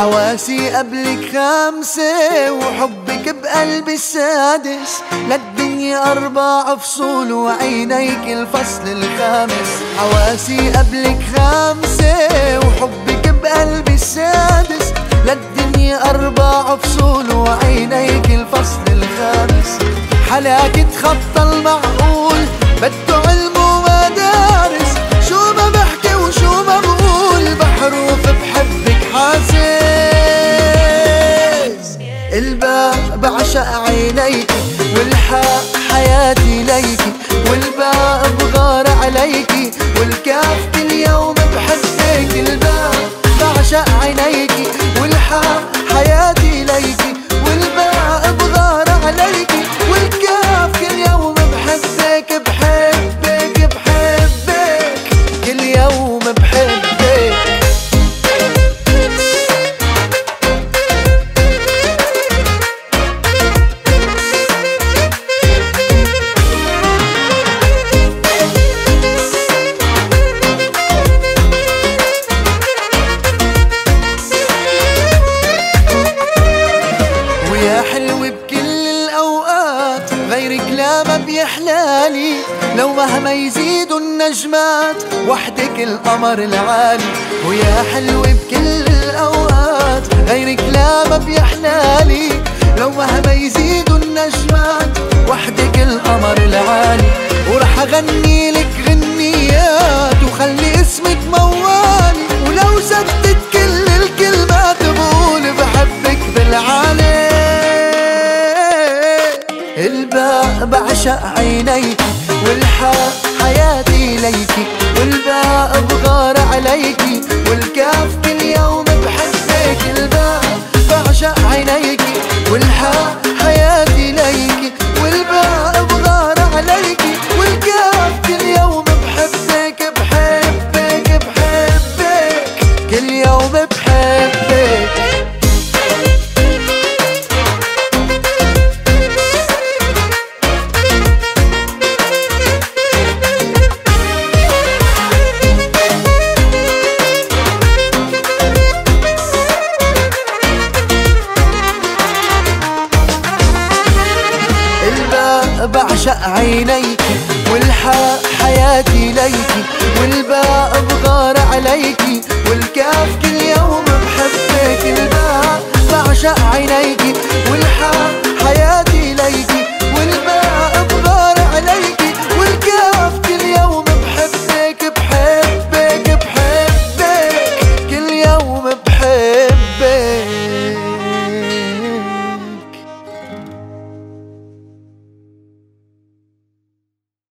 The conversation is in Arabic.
حواسي قبلك 5 وحبك بقلبي السادس، للدنيا 4 فصول وعينيك الفصل الخامس. حواسي قبلك 5 وحبك بقلبي السادس، للدنيا 4 فصول وعينيك الفصل الخامس. حلاك تخطى المعقول بده علم ومدارس، شو ما بحكي وشو ما بقول بحروف بحبك حاسس. الباء بعشق عينيكي والحاء حياتي ليكي، والباء بغار عليكي والكاف كل يوم بحبك. الباء بعشق عينيكي والحاء حياتي ليكي، والباء بغار عليكي والكاف كل يوم بحبك بحبك بحبك كل يوم بحبك. ويا حلو بكل الأوقات غيرك لا ما بيحلالي، لو مهما يزيدوا النجمات وحدك القمر العالي. ويا حلو بكل الأوقات غيرك لا ما بيحلالي، لو مهما يزيدوا النجمات وحدك القمر العالي. ورح أغني لك غنيات وخلي اسمك موالي، ولو زدت كل الكلمات بقول بحبك بالعالي. الباء بعشق عينيكي والحاء حياتي ليكي، والباء بغار عليكي والكاف كل يوم بحبك. الباء بعشق عينيكي والحاء حياتي ليكي، والباء بغار عليكي والكاف كل يوم بحبك بحبك بحبك كل يوم بحبك. بعشق عينيكي والحاء حياتي ليكي، والباء بغار عليكي